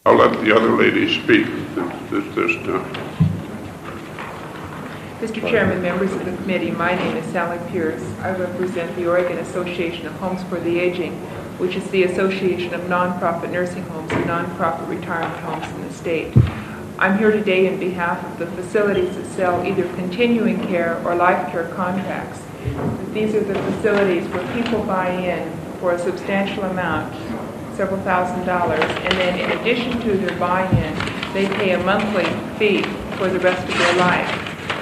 I'll let the other lady speak this time. Mr. Chairman, members of the committee, my name is Sally Pierce. I represent the Oregon Association of Homes for the Aging, which is the association of nonprofit nursing homes and nonprofit retirement homes in the state. I'm here today in behalf of the facilities that sell either continuing care or life care contracts. These are the facilities where people buy in for a substantial amount, several $1,000s, and then in addition to their buy-in, they pay a monthly fee for the rest of their life.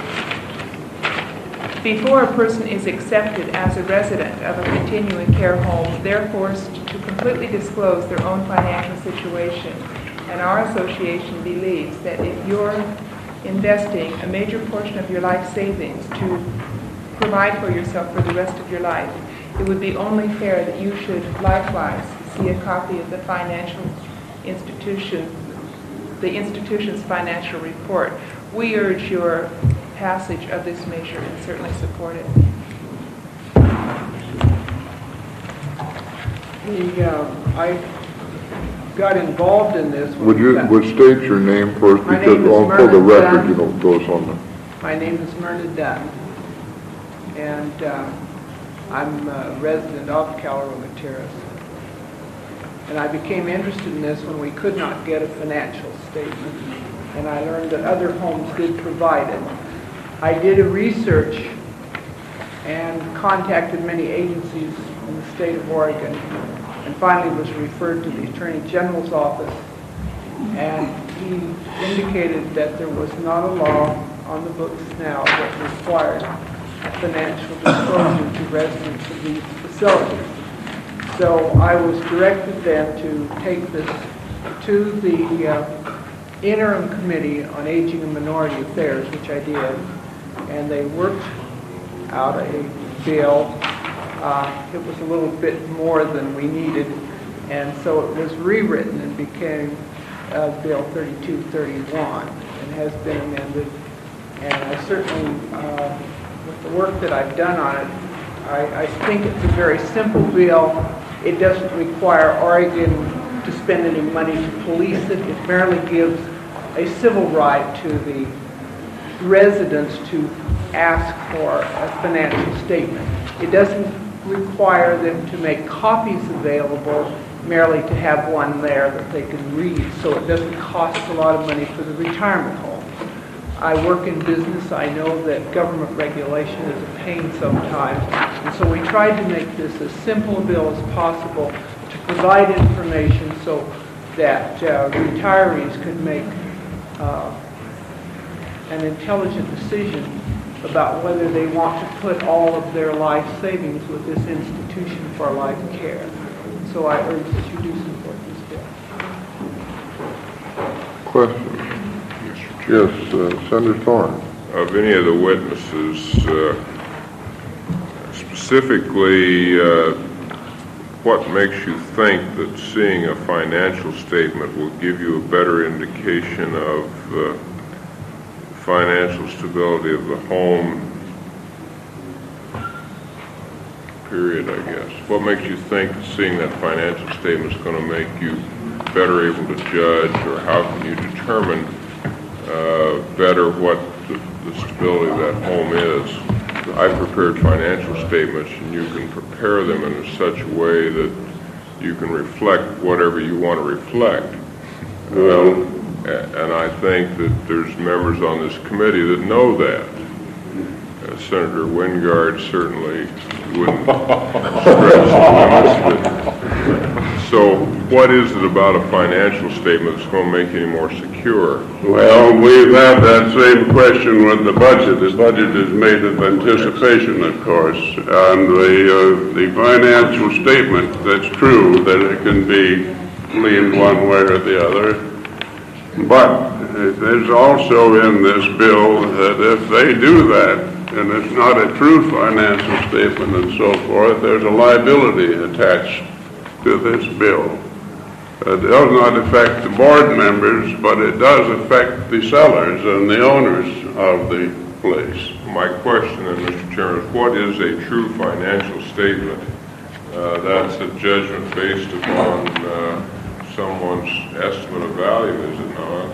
Before a person is accepted as a resident of a continuing care home, they're forced to completely disclose their own financial situation. And our association believes that if you're investing a major portion of your life savings to provide for yourself for the rest of your life, it would be only fair that you should likewise see a copy of the institution's financial report. We urge your passage of this measure and certainly support it. I got involved in this. Would state your name first, because for the record, it goes on there. My name is Myrna Dunn, and I'm a resident of Caleroga Terrace. And I became interested in this when we could not get a financial statement, and I learned that other homes did provide it. I did a research and contacted many agencies in the state of Oregon, and finally was referred to the Attorney General's office, and he indicated that there was not a law on the books now that required financial disclosure to residents of these facilities. So I was directed then to take this to the Interim Committee on Aging and Minority Affairs, which I did, and they worked out a bill. It was a little bit more than we needed, and so it was rewritten and became Bill 3231 and has been amended. And I certainly, with the work that I've done on it, I think it's a very simple bill. It doesn't require Oregon to spend any money to police it. It merely gives a civil right to the residents to ask for a financial statement. It doesn't require them to make copies available, merely to have one there that they can read, so it doesn't cost a lot of money for the retirement home. I work in business. I know that government regulation is a pain sometimes, and so we tried to make this as simple a bill as possible to provide information so that retirees could make an intelligent decision about whether they want to put all of their life savings with this institution for life care. So I urge that you do support this bill. Question? Yes, Senator Thorne. Of any of the witnesses, specifically, what makes you think that seeing a financial statement will give you a better indication of financial stability of the home, period, I guess? What makes you think seeing that financial statement is going to make you better able to judge, or how can you determine better what the stability of that home is? I prepared financial statements, and you can prepare them in such a way that you can reflect whatever you want to reflect. And I think that there's members on this committee that know that. Senator Wingard certainly wouldn't stretch the limits. So what is it about a financial statement that's going to make you any more secure? Well, we've had that same question with the budget. The budget is made of anticipation, of course, and the financial statement, that's true that it can be leaned one way or the other, but there's also in this bill that if they do that, and it's not a true financial statement and so forth, there's a liability attached to this bill. It does not affect the board members, but it does affect the sellers and the owners of the place. My question, then, Mr. Chairman, is what is a true financial statement? That's a judgment based upon someone's estimate of value, is it not?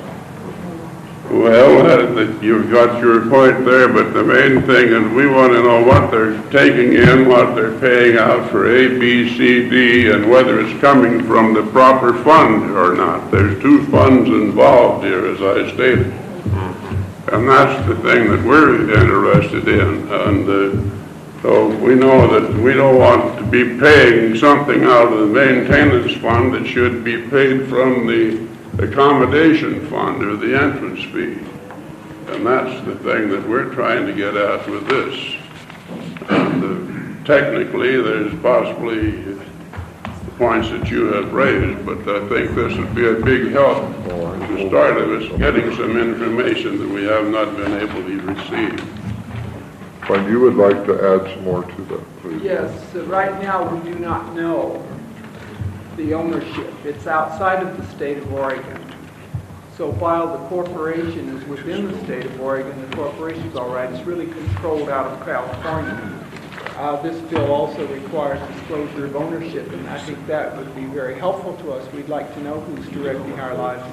Well, you've got your point there, but the main thing is we want to know what they're taking in, what they're paying out for A, B, C, D, and whether it's coming from the proper fund or not. There's two funds involved here, as I stated. And that's the thing that we're interested in. And so we know that we don't want to be paying something out of the maintenance fund that should be paid from the accommodation fund or the entrance fee. And that's the thing that we're trying to get at with this. And technically, there's possibly the points that you have raised, but I think this would be a big help to start of us getting some information that we have not been able to receive. But you would like to add some more to that, please? Yes, right now we do not know the ownership. It's outside of the state of Oregon. So while the corporation is within the state of Oregon, the corporation's all right. It's really controlled out of California. This bill also requires disclosure of ownership, and I think that would be very helpful to us. We'd like to know who's directing our lives.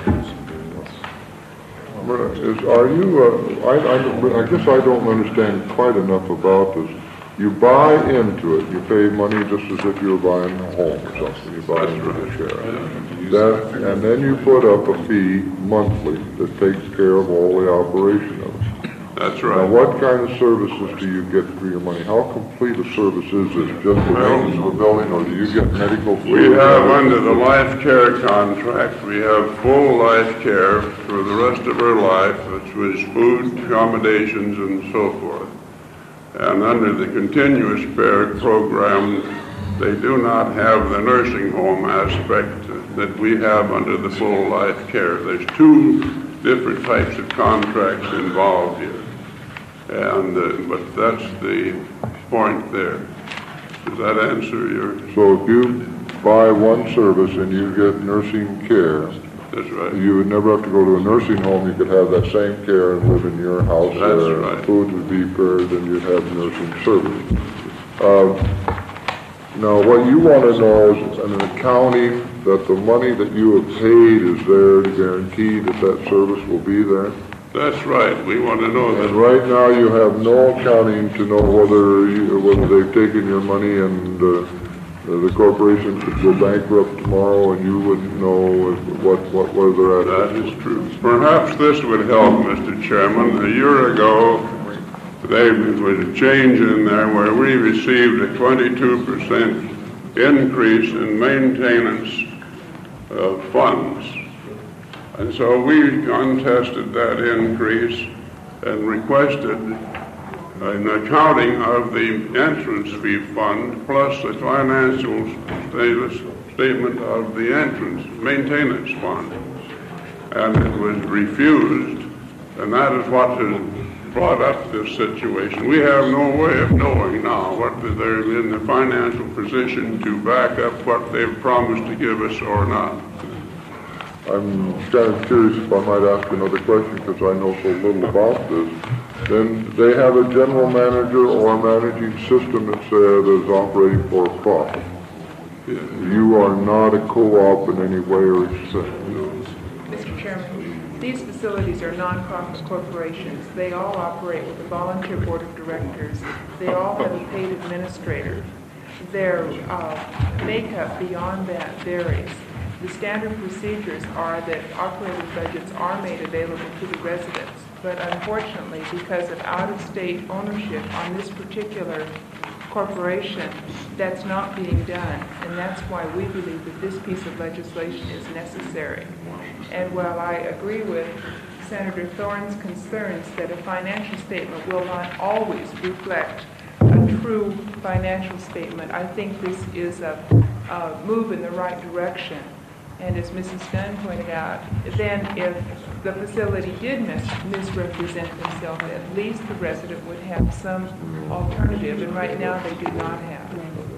Are you, I guess I don't understand quite enough about this. You buy into it, you pay money just as if you were buying a home or something. You buy into the share. And then you put up a fee monthly that takes care of all the operation of it. That's right. Now, what kind of services do you get for your money? How complete a service is this? Just the maintenance of the building, or do you get medical food? We have under the life care contract, we have full life care for the rest of our life, which was food, accommodations, and so forth. And under the continuous care program, they do not have the nursing home aspect that we have under the full life care. There's two different types of contracts involved here. And but that's the point there. Does that answer your? So if you buy one service and you get nursing care, that's right. You would never have to go to a nursing home. You could have that same care and live in your house. That's right. Food would be prepared and you'd have nursing service. Now what you want to know is an accounting that the money that you have paid is there to guarantee that that service will be there. That's right. We want to know that. And right now you have no accounting to know whether they've taken your money and the corporation could go bankrupt tomorrow and you wouldn't know where they're at. That is true. Perhaps this would help, Mr. Chairman. A year ago, there was a change in there where we received a 22% increase in maintenance of funds. And so we untested that increase and requested an accounting of the entrance fee fund plus the financial statement of the entrance maintenance fund. And it was refused, and that is what has brought up this situation. We have no way of knowing now whether they're in the financial position to back up what they've promised to give us or not. I'm kind of curious if I might ask another question because I know so little about this. Then they have a general manager or a managing system that is operating for a profit. Yeah. You are not a co-op in any way or extent. No. Mr. Chairman, these facilities are nonprofit corporations. They all operate with a volunteer board of directors. They all have a paid administrator. Their makeup beyond that varies. The standard procedures are that operating budgets are made available to the residents, but unfortunately, because of out-of-state ownership on this particular corporation, that's not being done, and that's why we believe that this piece of legislation is necessary. And while I agree with Senator Thorne's concerns that a financial statement will not always reflect a true financial statement, I think this is a move in the right direction. And as Mrs. Dunn pointed out, then if the facility did misrepresent themselves, at least the resident would have some alternative, and right now they do not have.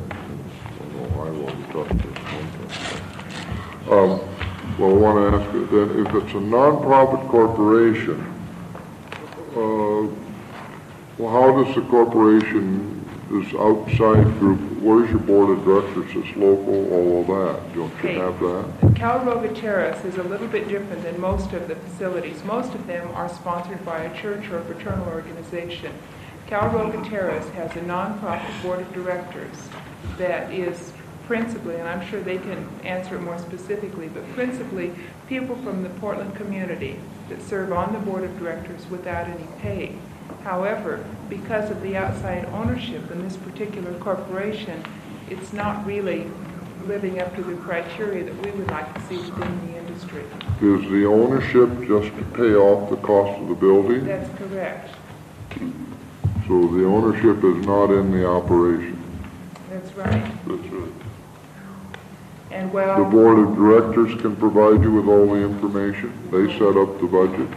Well, I want to ask you then, if it's a nonprofit corporation, well, how does the corporation this outside group, where's your board of directors, it's local, all of that, don't you Okay. have that? Calroga Terrace is a little bit different than most of the facilities. Most of them are sponsored by a church or a fraternal organization. Calroga Terrace has a nonprofit board of directors that is principally, and I'm sure they can answer it more specifically, but principally people from the Portland community that serve on the board of directors without any pay. However, because of the outside ownership in this particular corporation, it's not really living up to the criteria that we would like to see within the industry. Is the ownership just to pay off the cost of the building? That's correct. So the ownership is not in the operation? That's right. That's right. And The well, board of directors can provide you with all the information? They set up the budget?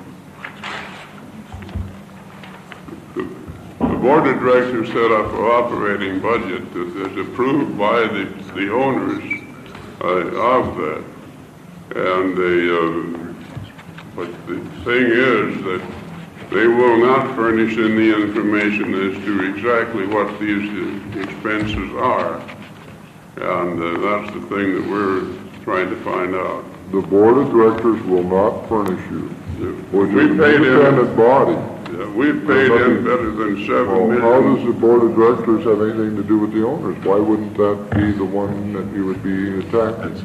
The board of directors set up an operating budget that is approved by the owners of that. And but the thing is that they will not furnish in the information as to exactly what these expenses are. And that's the thing that we're trying to find out. The board of directors will not furnish you, which We is an paid in. independent body. We've paid in better than $7 Well, how does million. the board of directors have anything to do with the owners? Why wouldn't that be the one that you would be attacking?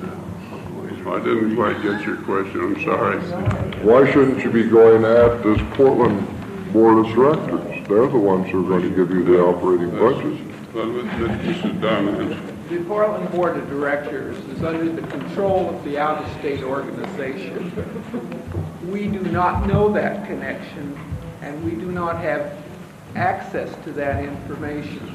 I didn't quite get your question, I'm sorry. Why shouldn't you be going at this Portland board of directors? They're the ones who are going to give you the operating budget. This is done. The Portland Board of Directors is under the control of the out-of-state organization. We do not know that connection, and we do not have access to that information.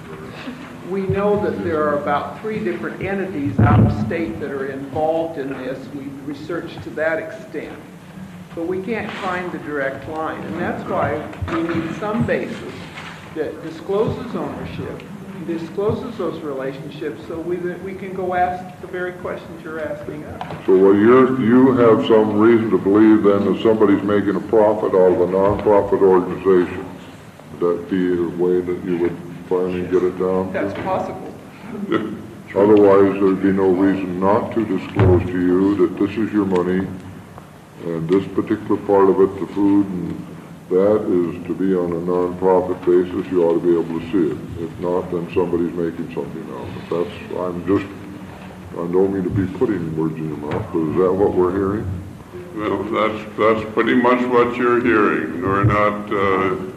We know that there are about 3 different entities out of state that are involved in this. We've researched to that extent. But we can't find the direct line, and that's why we need some basis that discloses ownership, discloses those relationships, so we can go ask the very questions you're asking us. So you have some reason to believe then that somebody's making a profit out of a nonprofit organization. Would that be a way that you would finally get it down That's to? possible. Otherwise, there'd be no reason not to disclose to you that this is your money, and this particular part of it, the food, and that is to be on a nonprofit basis. You ought to be able to see it. If not, then somebody's making something out of it. I don't mean to be putting words in your mouth, but is that what we're hearing? Well, that's pretty much what you're hearing. We're not,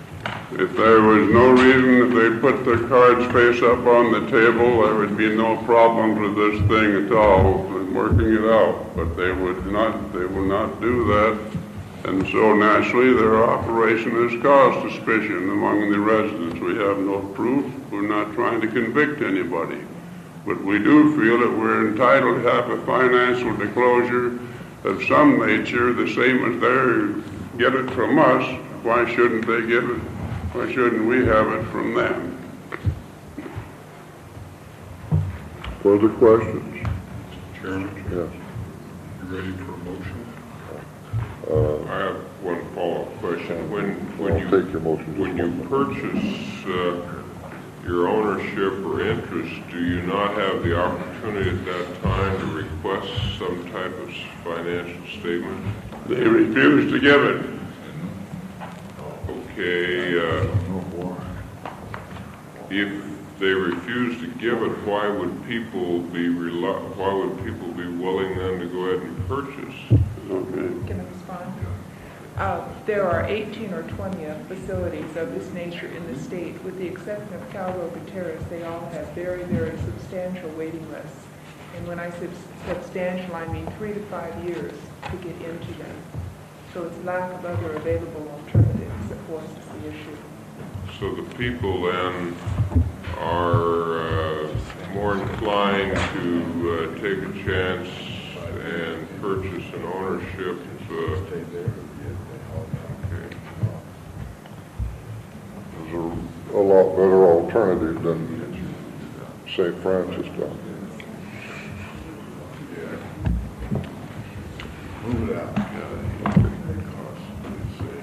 if there was no reason, if they put their cards face up on the table, there would be no problems with this thing at all in working it out. But they will not do that. And so naturally their operation has caused suspicion among the residents. We have no proof. We're not trying to convict anybody. But we do feel that we're entitled to have a financial disclosure of some nature, the same as they get it from us. Why shouldn't they get it? Why shouldn't we have it from them? Further questions? Chairman, Yes. you ready for a motion? I have one follow-up question. I'll take your motion. When you purchase your ownership or interest, do you not have the opportunity at that time to request some type of financial statement? They refuse to give it. Okay, if they refuse to give it, why would people be willing then to go ahead and purchase? Okay. can I respond? There are 18 or 20 facilities of this nature in the state. With the exception of Calroga Terrace, they all have very, very substantial waiting lists. And when I say substantial, I mean 3 to 5 years to get into them. So it's lack of other available alternatives that forces the issue. So the people then are more inclined to take a chance and purchase an ownership. Okay. There's a lot better alternative than St. Francis down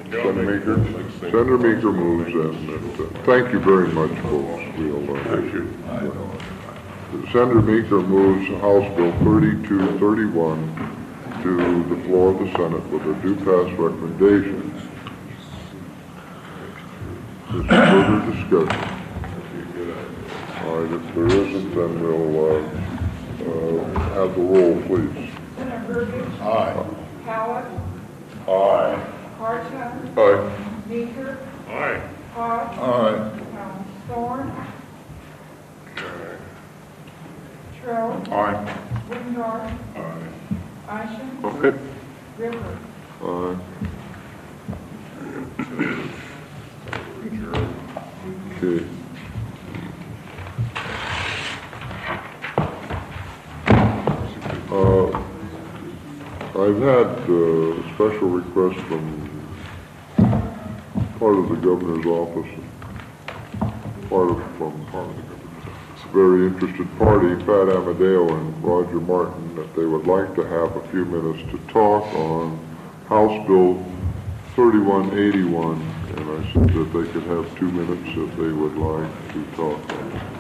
Senator Meeker? Senator Meeker moves, and thank you very much, folks. Thank you. Senator Meeker moves House Bill 3231 to the floor of the Senate with a due pass recommendation. There's further discussion. All right, if there isn't, then we'll have the roll, please. Senator Burbidge. Aye. Howard. Aye. Hartung. Aye. Meeker. Aye. Hodge. Aye. Thorne. Trell. Aye. Wingard. Aye. Isham. Okay. River. Aye. Okay. I've had a special request from part of the governor's office, from a very interested party, Pat Amadeo and Roger Martin, that they would like to have a few minutes to talk on House Bill 3181, and I said that they could have 2 minutes if they would like to talk on it.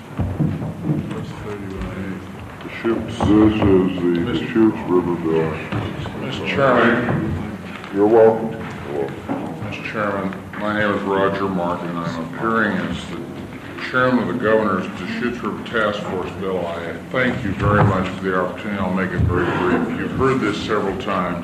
Deschutes. This is the Deschutes River bill. Mr. Chairman, You're welcome. Mr. Chairman, my name is Roger Martin. I'm appearing as the Chairman of the Governor's Deschutes River Task Force bill. I thank you very much for the opportunity. I'll make it very brief. You've heard this several times.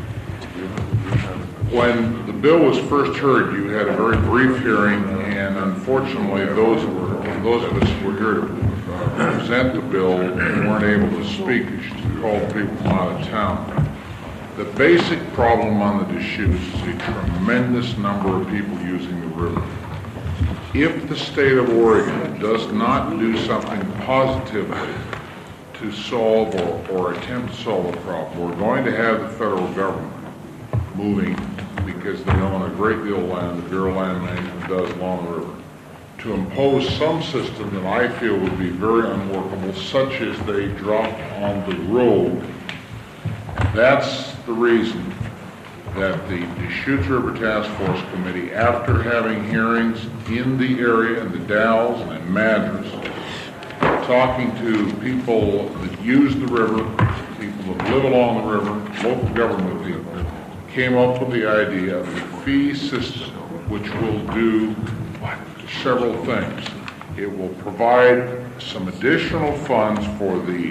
When the bill was first heard, you had a very brief hearing, and unfortunately, those of us who were here to present the bill weren't able to speak. You called people from out of town. The basic problem on the Deschutes is a tremendous number of people using the river. If the state of Oregon does not do something positively to solve or attempt to solve the problem, we're going to have the federal government moving, because they own a great deal of land, the Bureau of Land Management does along the river, to impose some system that I feel would be very unworkable, such as they drop on the road. That's the reason that the Deschutes River Task Force Committee, after having hearings in the area, in the Dalles and in Madras, talking to people that use the river, people that live along the river, local government people, came up with the idea of a fee system which will do several things. It will provide some additional funds for the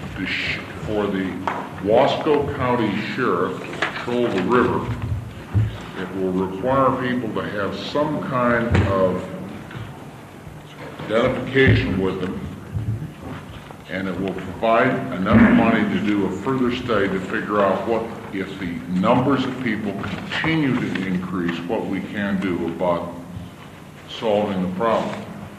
Wasco County Sheriff to patrol the river. It will require people to have some kind of identification with them, and it will provide enough money to do a further study to figure out what, if the numbers of people continue to increase, what we can do about solving the problem.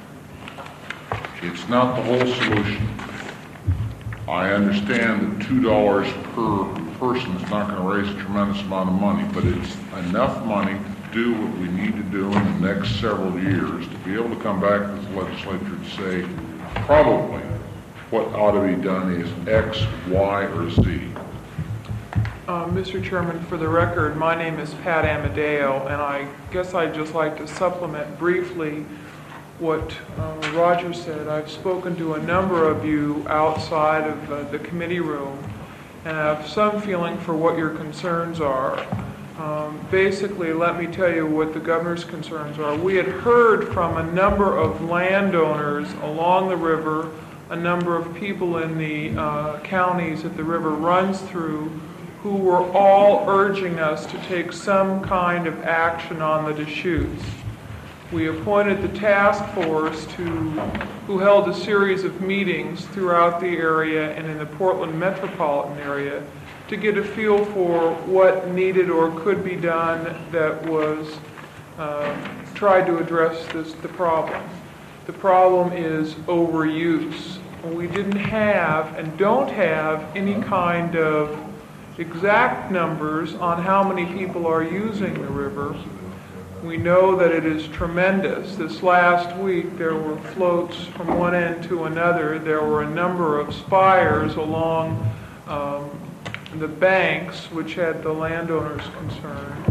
It's not the whole solution. I understand that $2 per person is not going to raise a tremendous amount of money, but it's enough money to do what we need to do in the next several years to be able to come back to the legislature and say, probably what ought to be done is X, Y, or Z. Mr. Chairman, for the record, my name is Pat Amadeo, and I guess I'd just like to supplement briefly what Roger said. I've spoken to a number of you outside of the committee room, and I have some feeling for what your concerns are. Basically, let me tell you what the governor's concerns are. We had heard from a number of landowners along the river, a number of people in the counties that the river runs through, who were all urging us to take some kind of action on the Deschutes. We appointed the task force who held a series of meetings throughout the area and in the Portland metropolitan area to get a feel for what needed or could be done that was tried to address the problem. The problem is overuse. We didn't have and don't have any kind of exact numbers on how many people are using the river. We know that it is tremendous. This last week there were floats from one end to another. There were a number of spires along the banks which had the landowners concerned.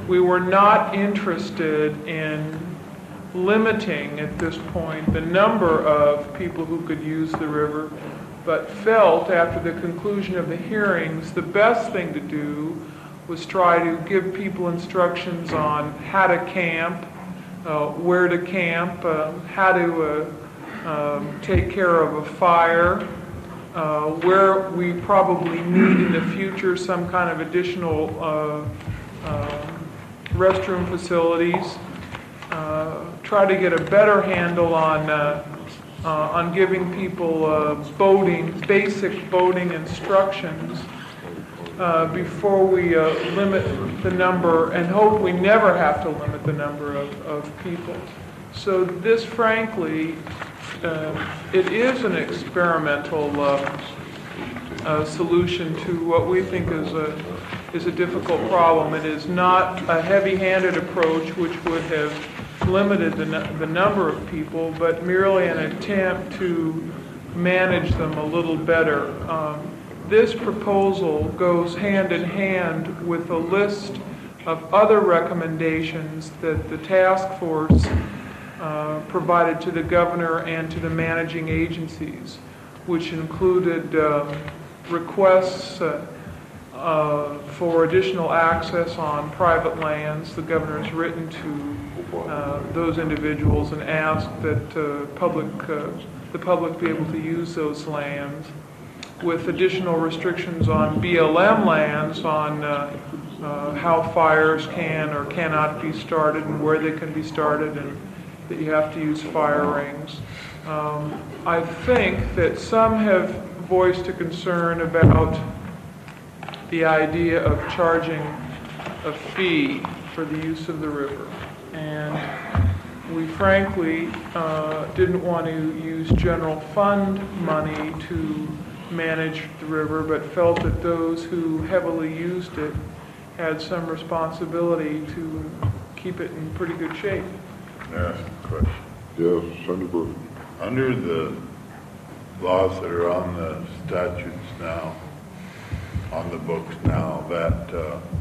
We were not interested in limiting at this point the number of people who could use the river, but felt after the conclusion of the hearings the best thing to do was try to give people instructions on how to camp, where to camp, how to take care of a fire, where we probably need in the future some kind of additional restroom facilities, try to get a better handle on giving people basic boating instructions before we limit the number, and hope we never have to limit the number of people. So this, frankly, it is an experimental solution to what we think is a difficult problem. It is not a heavy-handed approach which would have limited the number of people, but merely an attempt to manage them a little better. This proposal goes hand in hand with a list of other recommendations that the task force provided to the governor and to the managing agencies, which included requests for additional access on private lands. The governor has written to those individuals and asked that the public be able to use those lands, with additional restrictions on BLM lands, on how fires can or cannot be started and where they can be started, and that you have to use fire rings. I think that some have voiced a concern about the idea of charging a fee for the use of the river. And we frankly didn't want to use general fund money to manage the river, but felt that those who heavily used it had some responsibility to keep it in pretty good shape. Yes, question. Yes, Senator Burke. Under the laws that are on the statutes now, on the books now, that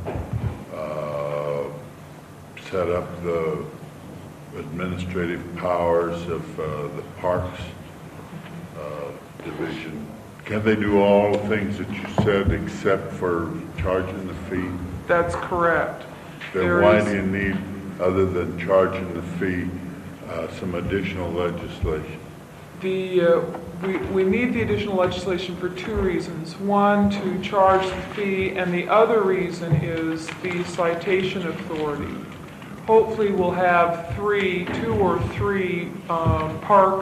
set up the administrative powers of the Parks Division, can they do all the things that you said except for charging the fee? That's correct. Then why do you need, other than charging the fee, some additional legislation? We need the additional legislation for two reasons. One, to charge the fee, and the other reason is the citation authority. Hopefully we'll have two or three park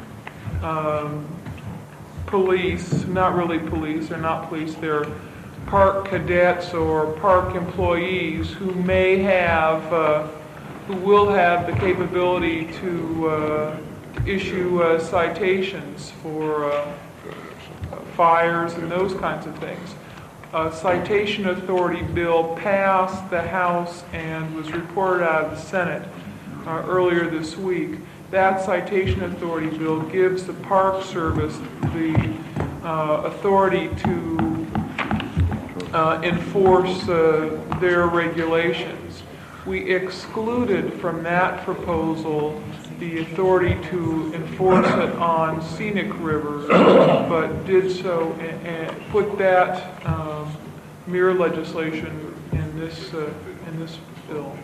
police, not really police, they're not police, they're park cadets or park employees who may have, who will have the capability to issue citations for fires and those kinds of things. A citation authority bill passed the House and was reported out of the Senate earlier this week. That citation authority bill gives the Park Service the authority to enforce their regulations. We excluded from that proposal the authority to enforce it on scenic rivers, but did so and put that mere legislation in this bill.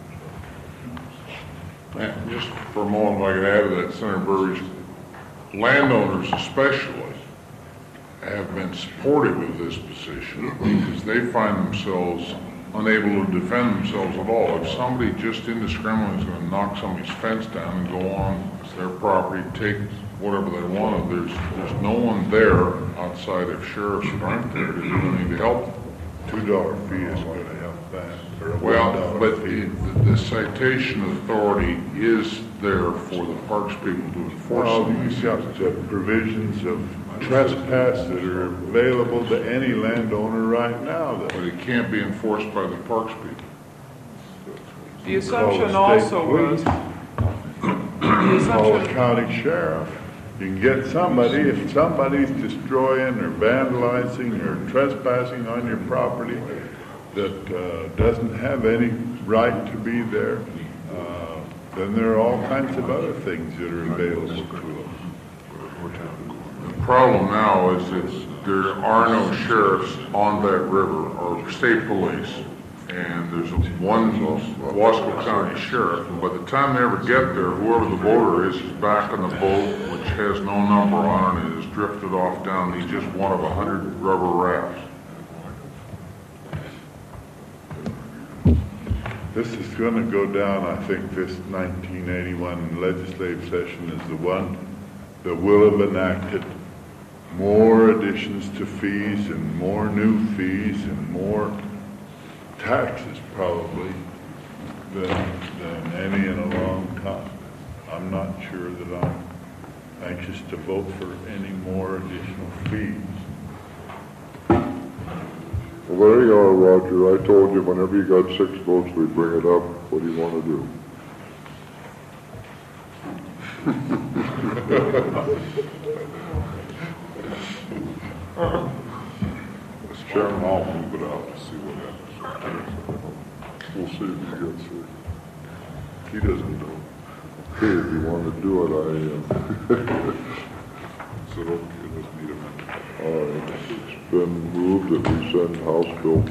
And just for a moment, if I could add to that, Senator Burridge, landowners especially have been supportive of this position because they find themselves unable to defend themselves at all. If somebody just indiscriminately is going to knock somebody's fence down and go on their property, take whatever they want, there's no one there outside of sheriffs aren't there to do anything to help them. $2 fee is going to help that. Or a Well, $1 but fee. the citation authority is there for the parks people to enforce Well, these. you've got the provisions of trespass that are available to any landowner right now. But it can't be enforced by the parks people. The assumption also was, the Call the assumption, county sheriff. You can get somebody, if somebody's destroying or vandalizing or trespassing on your property, that doesn't have any right to be there, then there are all kinds of other things that are available to them. The problem now is there are no sheriffs on that river or state police. And there's one Wasco County sheriff, and by the time they ever get there, whoever the voter is back on the boat, which has no number on it, and is drifted off down. He's just one of 100 rubber rafts. This is going to go down, I think this 1981 legislative session is the one that will have enacted more additions to fees and more new fees and more taxes probably than any in a long time. I'm not sure that I'm anxious to vote for any more additional fees. Well, there you are, Roger. I told you whenever you got 6 votes, we'd bring it up. What do you want to do? Mr. Chairman, I'll move it out to see what happens. We'll see if he gets it. He doesn't know. Okay, if you want to do it, So okay, let's need amendment. all right. It's been moved that we send House Bill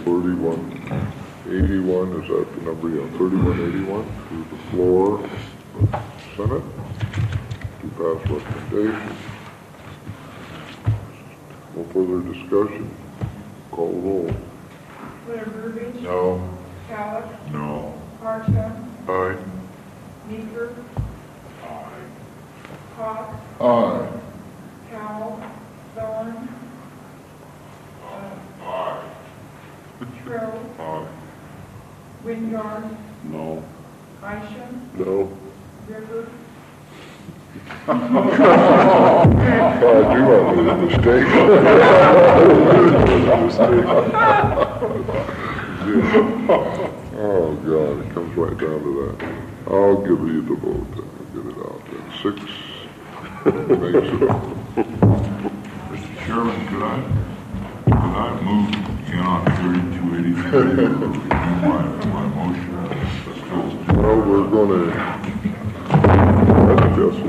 3181, is that the number? Yeah, 3181 to the floor of the Senate to pass recommendation. No further discussion. Call the roll. Blair Burbidge, No. Halleck, No. Harsha, Aye. Meeker, Cox, Aye. Cowell, Thorne, Trill, Aye. Wingard, No. Isham, No. River, I do have a mistake. Oh, God, it comes right down to that. I'll give you the vote then. I'll get it out then. 6 makes it. Mr. Chairman, could I move in on 3283 to review my motion? Well, we're gonna, I guess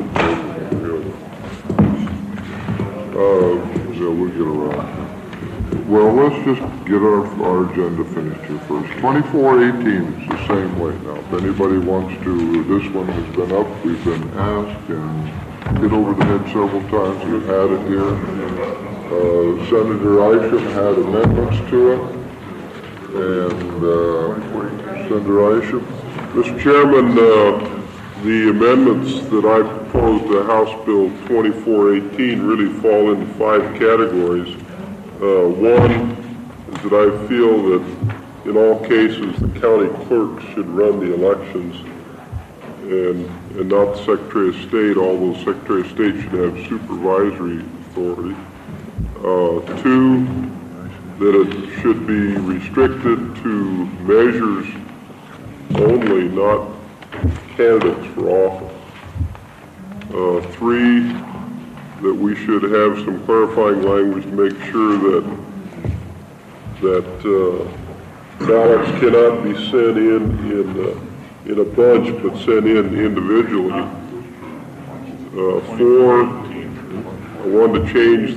yeah, we'll get around. Well, let's just get our agenda finished here first. 2418 is the same way now. If anybody wants to, this one has been up, we've been asked and hit over the head several times. We've had it here. Senator Isham had amendments to it. And Senator Isham. Mr. Chairman, the amendments that I proposed to House Bill 2418 really fall into 5 categories. One is that I feel that in all cases the county clerk should run the elections and not the Secretary of State, although Secretary of State should have supervisory authority. 2, that it should be restricted to measures only, not candidates for office. 3, that we should have some clarifying language to make sure that ballots cannot be sent in a bunch, but sent in individually. 4, I wanted to change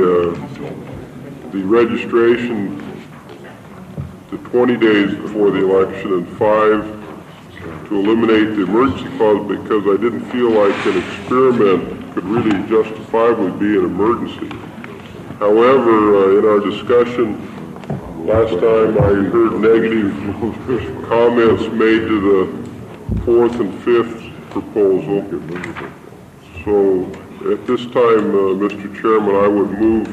the registration to 20 days before the election, and 5, to eliminate the emergency clause because I didn't feel like an experiment could really justifiably be an emergency. However, in our discussion last time, I heard negative comments made to the 4th and 5th proposal. So at this time, Mr. Chairman, I would move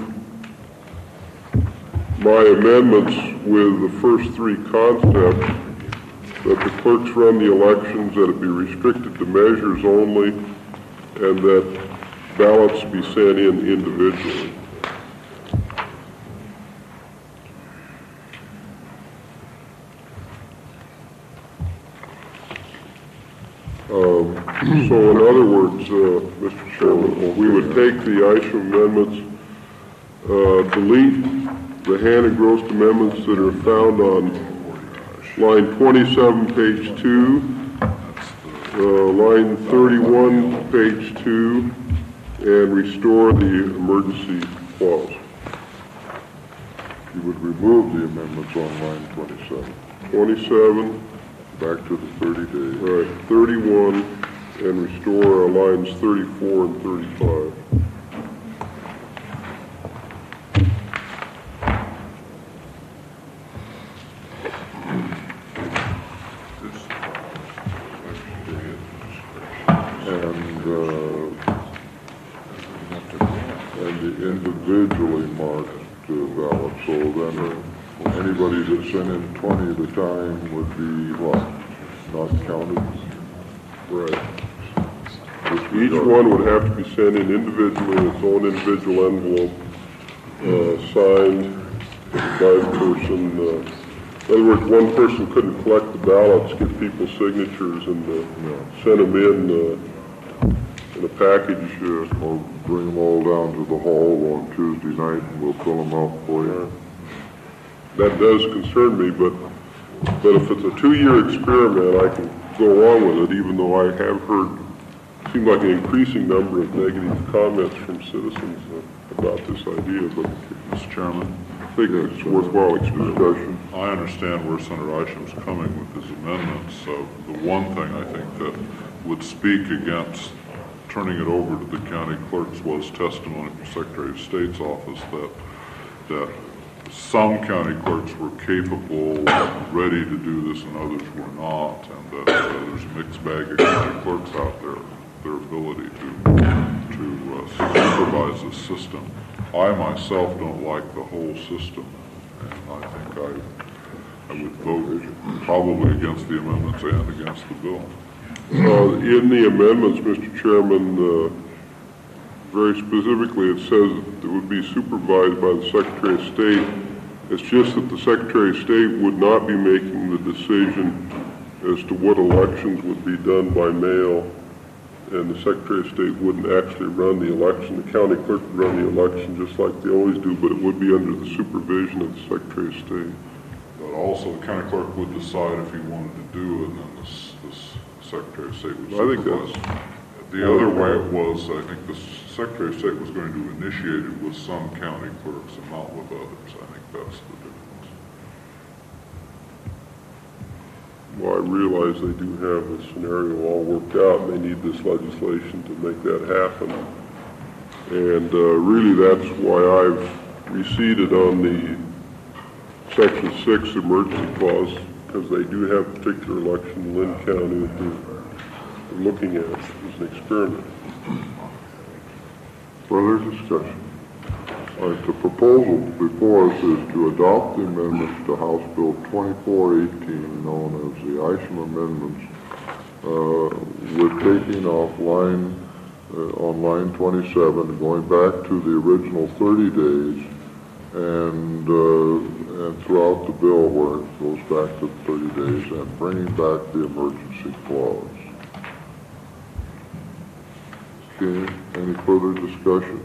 my amendments with the first 3 concepts, that the clerks run the elections, that it be restricted to measures only, and that ballots be sent in individually. So in other words, Mr. Chairman, we would take the Isham amendments, delete the Hannah Gross amendments that are found on line 27, page 2, line 31, page 2, and restore the emergency clause. You would remove the amendments on line 27. 27, back to the 30 days. Right, 31, and restore lines 34 and 35. And the individually marked ballot, so then anybody that sent in 20 at a time would be what? Not counted? Right. Each one would have to be sent in individually in its own individual envelope, signed by a person. In other words, one person couldn't collect the ballots, get people's signatures, and send them in a package, or bring them all down to the hall on Tuesday night, and we'll fill them out for you. That does concern me, but if it's a 2-year experiment, I can go along with it, even though I have heard, seems like an increasing number of negative comments from citizens about this idea. But, Mr. Chairman, I think it's worthwhile discussion. I understand where Senator Isham's coming with his amendments. So the one thing I think that would speak against turning it over to the county clerks was testimony from Secretary of State's office that some county clerks were capable, ready to do this, and others were not, and that there's a mixed bag of county clerks out there, their ability to supervise this system. I myself don't like the whole system, and I think I would vote probably against the amendments and against the bill. In the amendments, Mr. Chairman, very specifically it says that it would be supervised by the Secretary of State. It's just that the Secretary of State would not be making the decision as to what elections would be done by mail, and the Secretary of State wouldn't actually run the election. The county clerk would run the election just like they always do, but it would be under the supervision of the Secretary of State. But also the county clerk would decide if he wanted to do it, and then the Secretary of State would supervise. The other way it was, I think the Secretary of State was going to initiate it with some county clerks and not with others. I think that's the difference. Well, I realize they do have the scenario all worked out, and they need this legislation to make that happen. And really that's why I've receded on the Section 6 emergency clause, because they do have a particular election in Lynn County that they're looking at as an experiment. Further discussion. All right, the proposal before us is to adopt the amendments to House Bill 2418, known as the Isham Amendments, with taking off on line 27, going back to the original 30 days, and throughout the bill where it goes back to 30 days, and bringing back the emergency clause. Okay, any further discussion?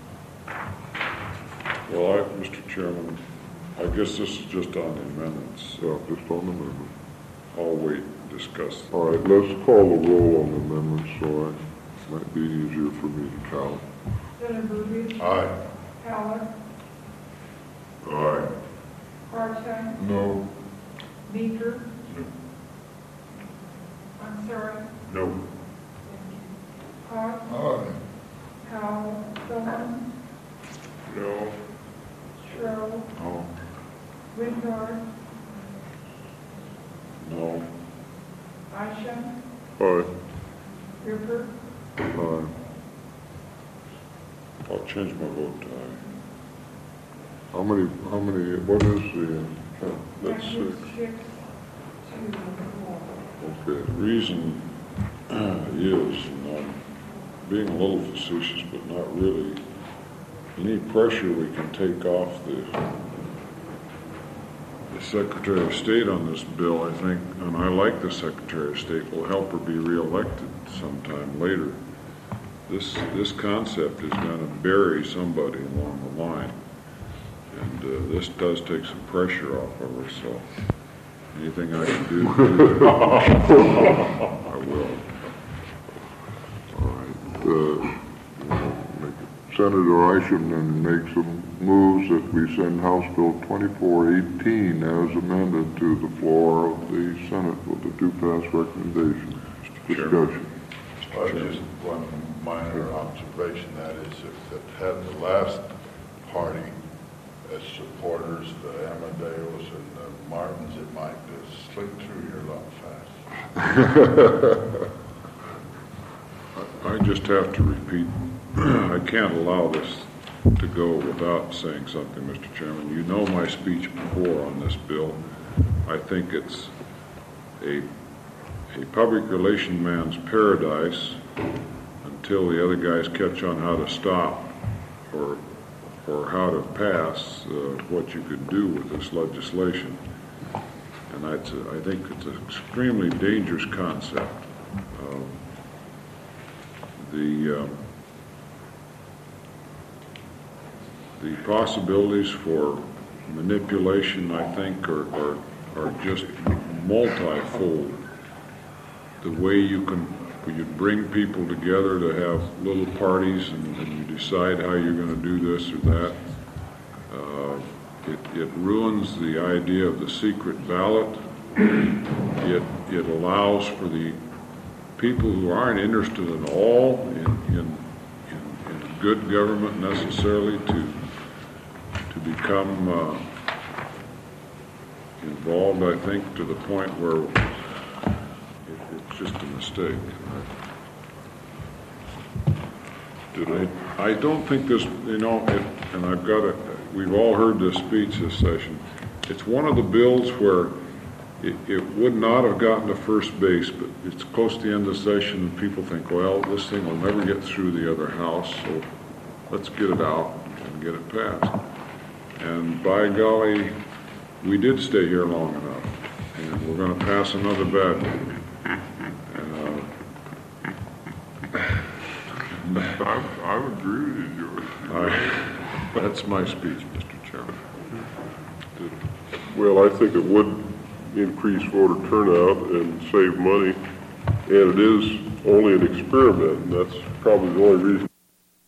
Well, Mr. Chairman, I guess this is just on the amendments. Yeah, just on the amendment. I'll wait and discuss. All right, let's call the roll on the amendments, so it might be easier for me to count. Senator Burbidge. Aye. Howard. Aye. Hartshorn. No. Beaker. I'm sorry. No. Cox. Aye. Powell. Thorne. No. Sherrill. No. Wingard. No. Isham. Aye. Ripper. Aye. I'll change my vote to aye. How many, what is the, that's That 6. is 6 to 4. Okay. The reason is, and I'm being a little facetious, but not really, any pressure we can take off the Secretary of State on this bill, I think, and I like the Secretary of State, will help her be reelected sometime later. This concept is going to bury somebody along the line. And this does take some pressure off of her, so anything I can do, I will. All right, Senator Isham then makes some moves that we send House Bill 2418 as amended to the floor of the Senate with the two-pass recommendation. Discussion. Well, just one minor observation, that is, if it had the last party as supporters, the Amadeus and the Martins, it might just slip through here a lot faster. I just have to repeat, I can't allow this to go without saying something, Mr. Chairman. You know my speech before on this bill. I think it's a public relation man's paradise until the other guys catch on how to stop or how to pass what you could do with this legislation. And I think it's an extremely dangerous concept. The possibilities for manipulation, I think, are just multifold. The way you bring people together to have little parties and you decide how you're going to do this or that. It ruins the idea of the secret ballot. It allows for the people who aren't interested at all in good government necessarily to become involved, I think, to the point where it's just a mistake. I don't think this, and we've all heard this speech this session. It's one of the bills where it would not have gotten to first base, but it's close to the end of the session and people think, well, this thing will never get through the other house, so let's get it out and get it passed. And by golly, we did stay here long enough, and we're going to pass another bad one. I would agree with you, George. That's my speech, Mr. Chairman. Well, I think it would increase voter turnout and save money, and it is only an experiment, and that's probably the only reason